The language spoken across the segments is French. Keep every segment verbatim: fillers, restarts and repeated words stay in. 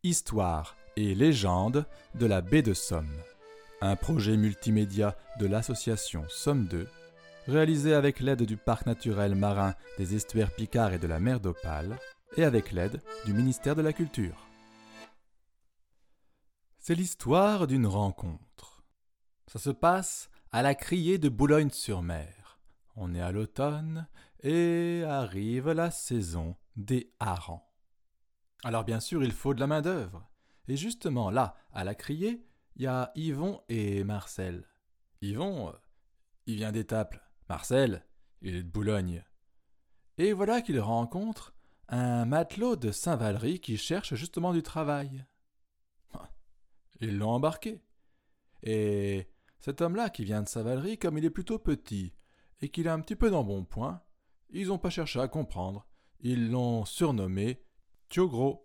Histoire et légende de la baie de Somme. Un projet multimédia de l'association Somme deux, réalisé avec l'aide du Parc naturel marin des estuaires Picard et de la mer d'Opale, et avec l'aide du ministère de la Culture. C'est l'histoire d'une rencontre. Ça se passe à la criée de Boulogne-sur-Mer. On est à l'automne et arrive la saison des harengs. Alors bien sûr, il faut de la main-d'œuvre. Et justement là, à la criée, il y a Yvon et Marcel. Yvon, euh, il vient d'Étaples. Marcel, il est de Boulogne. Et voilà qu'il rencontre un matelot de Saint-Valery qui cherche justement du travail. Ils l'ont embarqué. Et cet homme-là qui vient de Saint-Valery, comme il est plutôt petit et qu'il est un petit peu d'embonpoint, ils n'ont pas cherché à comprendre. Ils l'ont surnommé Thiogros.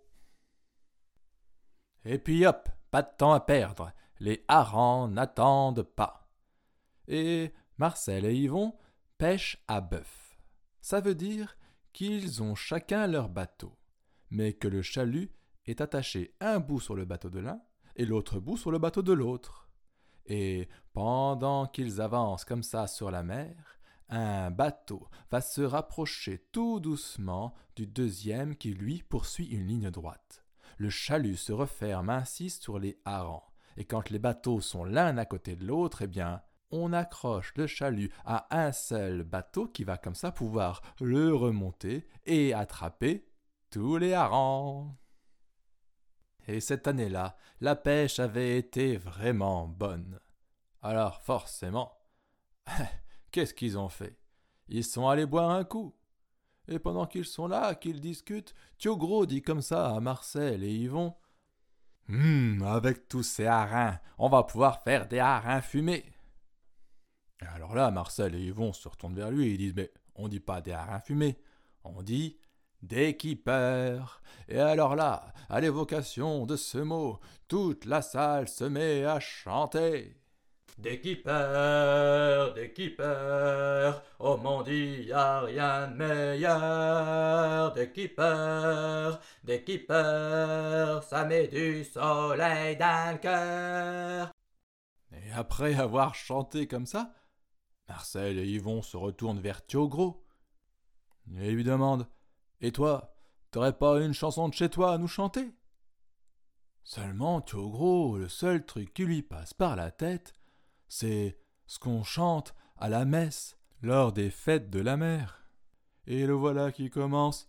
Et puis hop, pas de temps à perdre, les harengs n'attendent pas. Et Marcel et Yvon pêchent à bœuf. Ça veut dire qu'ils ont chacun leur bateau, mais que le chalut est attaché un bout sur le bateau de l'un et l'autre bout sur le bateau de l'autre. Et pendant qu'ils avancent comme ça sur la mer, un bateau va se rapprocher tout doucement du deuxième qui, lui, poursuit une ligne droite. Le chalut se referme ainsi sur les harengs, et quand les bateaux sont l'un à côté de l'autre, eh bien, on accroche le chalut à un seul bateau qui va comme ça pouvoir le remonter et attraper tous les harengs. Et cette année-là, la pêche avait été vraiment bonne. Alors forcément, qu'est-ce qu'ils ont fait? Ils sont allés boire un coup. Et pendant qu'ils sont là, qu'ils discutent, Thiogros dit comme ça à Marcel et Yvon: Hum, avec tous ces harengs, on va pouvoir faire des harengs fumés. Et alors là, Marcel et Yvon se retournent vers lui et ils disent: Mais on dit pas des harengs fumés, on dit des keepers. Et alors là, à l'évocation de ce mot, toute la salle se met à chanter. Des keepers, des keepers, oh mon Dieu, y a rien de meilleur. Des keepers, des keepers, ça met du soleil dans le cœur. Et après avoir chanté comme ça, Marcel et Yvon se retournent vers Thiogros et lui demandent: Et toi, t'aurais pas une chanson de chez toi à nous chanter? Seulement Thiogros, le seul truc qui lui passe par la tête, c'est ce qu'on chante à la messe lors des fêtes de la mer. Et le voilà qui commence: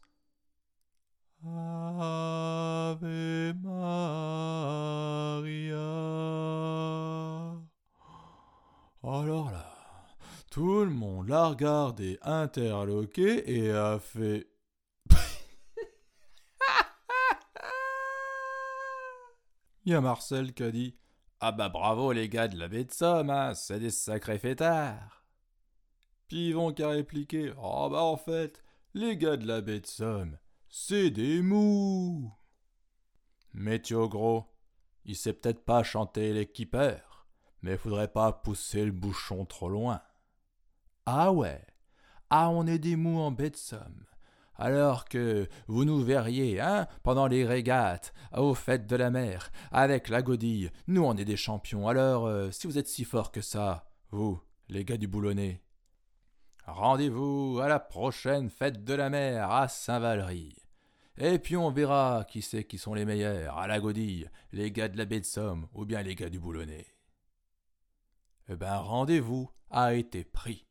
Ave Maria. Alors là, tout le monde l'a regardé interloqué et a fait: Il y a Marcel qui a dit: Ah bah bravo les gars de la baie de Somme, hein, c'est des sacrés fêtards. Puis Yvon qui a répliqué: Ah bah en fait, les gars de la baie de Somme, c'est des mous. Mais Thiogros, il sait peut-être pas chanter les keepers, mais faudrait pas pousser le bouchon trop loin. Ah ouais, ah on est des mous en baie de Somme. Alors que vous nous verriez, hein, pendant les régates, aux fêtes de la mer, avec la godille, nous on est des champions. Alors, euh, si vous êtes si forts que ça, vous, les gars du Boulonnais, rendez-vous à la prochaine fête de la mer à Saint-Valery. Et puis on verra qui c'est qui sont les meilleurs, à la godille, les gars de la baie de Somme ou bien les gars du Boulonnais. Eh ben, rendez-vous a été pris.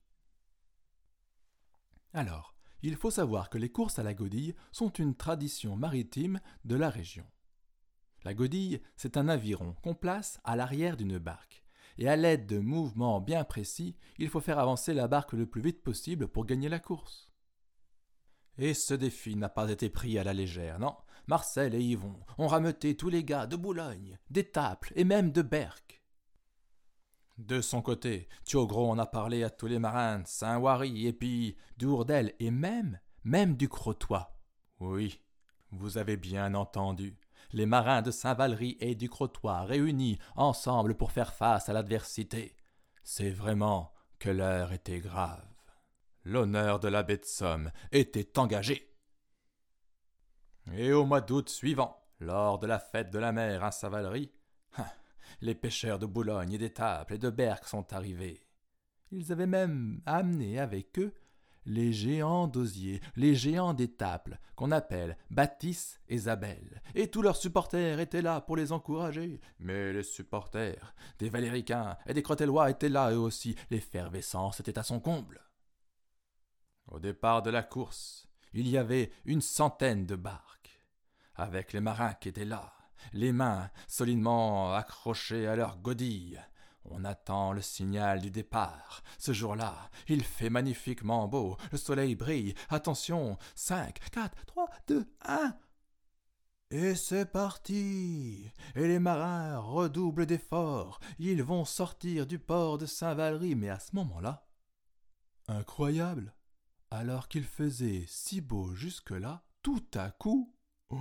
Alors, il faut savoir que les courses à la godille sont une tradition maritime de la région. La godille, c'est un aviron qu'on place à l'arrière d'une barque. Et à l'aide de mouvements bien précis, il faut faire avancer la barque le plus vite possible pour gagner la course. Et ce défi n'a pas été pris à la légère, non. Marcel et Yvon ont rameuté tous les gars de Boulogne, d'Étaples et même de Berck. De son côté, Thiogros en a parlé à tous les marins de Saint-Wary et puis d'Ourdel et même, même du Crotoy. Oui, vous avez bien entendu, les marins de Saint-Valery et du Crotoy réunis ensemble pour faire face à l'adversité. C'est vraiment que l'heure était grave. L'honneur de la baie de Somme était engagé. Et au mois d'août suivant, lors de la fête de la mer à Saint-Valery, les pêcheurs de Boulogne et d'Étaples et de Berck sont arrivés. Ils avaient même amené avec eux les géants d'Osier, les géants d'Étaples, qu'on appelle Baptiste et Isabelle, et tous leurs supporters étaient là pour les encourager. Mais les supporters des Valéricains et des Crotellois étaient là eux aussi, l'effervescence était à son comble. Au départ de la course, il y avait une centaine de barques, avec les marins qui étaient là, les mains solidement accrochées à leurs godilles. On attend le signal du départ. Ce jour-là, il fait magnifiquement beau. Le soleil brille. Attention, cinq, quatre, trois, deux, un. Et c'est parti. Et les marins redoublent d'efforts. Ils vont sortir du port de Saint-Valery. Mais à ce moment-là, incroyable, alors qu'il faisait si beau jusque-là, tout à coup, oh,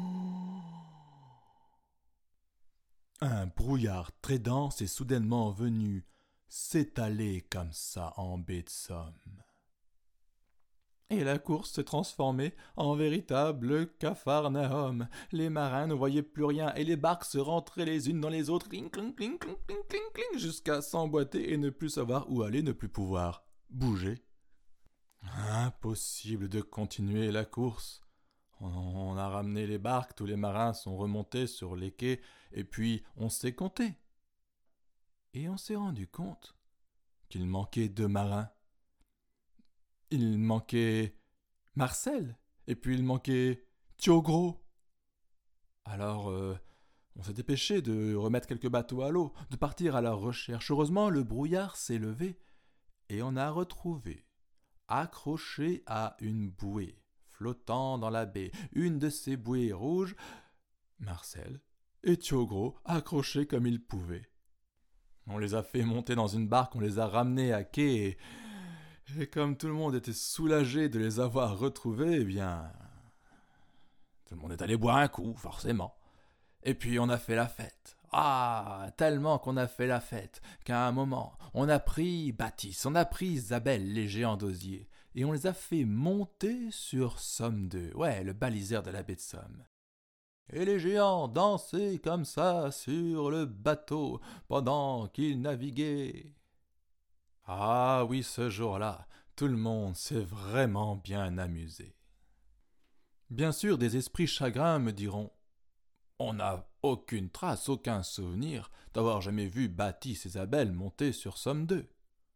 un brouillard très dense est soudainement venu s'étaler comme ça en baie de Somme. Et la course s'est transformée en véritable capharnaüm. Les marins ne voyaient plus rien et les barques se rentraient les unes dans les autres, cling, cling, cling, cling, cling, cling, cling, jusqu'à s'emboîter et ne plus savoir où aller, ne plus pouvoir bouger. Impossible de continuer la course. On a ramené les barques, tous les marins sont remontés sur les quais, et puis on s'est compté. Et on s'est rendu compte qu'il manquait deux marins. Il manquait Marcel, et puis il manquait Thiogros. Alors, euh, on s'est dépêché de remettre quelques bateaux à l'eau, de partir à leur recherche. Heureusement, le brouillard s'est levé, et on a retrouvé, accroché à une bouée, flottant dans la baie, une de ces bouées rouges, Marcel et Thiogros accrochés comme ils pouvaient. On les a fait monter dans une barque, on les a ramenés à quai, et, et comme tout le monde était soulagé de les avoir retrouvés, eh bien, tout le monde est allé boire un coup, forcément. Et puis on a fait la fête. Ah, tellement qu'on a fait la fête, qu'à un moment, on a pris Baptiste, on a pris Isabelle, les géants d'Osier, et on les a fait monter sur Somme deux, ouais, le baliseur de la baie de Somme. Et les géants dansaient comme ça sur le bateau pendant qu'ils naviguaient. Ah oui, ce jour-là, tout le monde s'est vraiment bien amusé. Bien sûr, des esprits chagrins me diront « On n'a aucune trace, aucun souvenir d'avoir jamais vu Baptiste et Isabelle monter sur Somme deux. »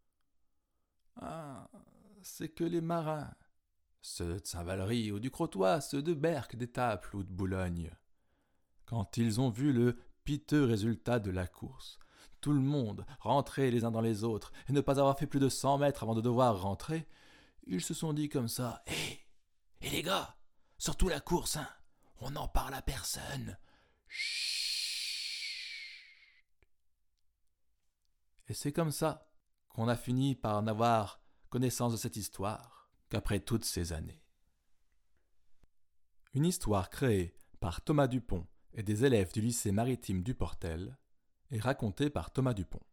Ah, c'est que les marins, ceux de Saint-Valery ou du Crotoy, ceux de Berck, d'Étaples ou de Boulogne, quand ils ont vu le piteux résultat de la course, tout le monde rentrer les uns dans les autres et ne pas avoir fait plus de cent mètres avant de devoir rentrer, ils se sont dit comme ça « Hé, hé les gars, surtout la course, hein, on n'en parle à personne. Chut. » Et c'est comme ça qu'on a fini par n'avoir connaissance de cette histoire qu'après toutes ces années. Une histoire créée par Thomas Dupont et des élèves du lycée maritime du Portel est racontée par Thomas Dupont.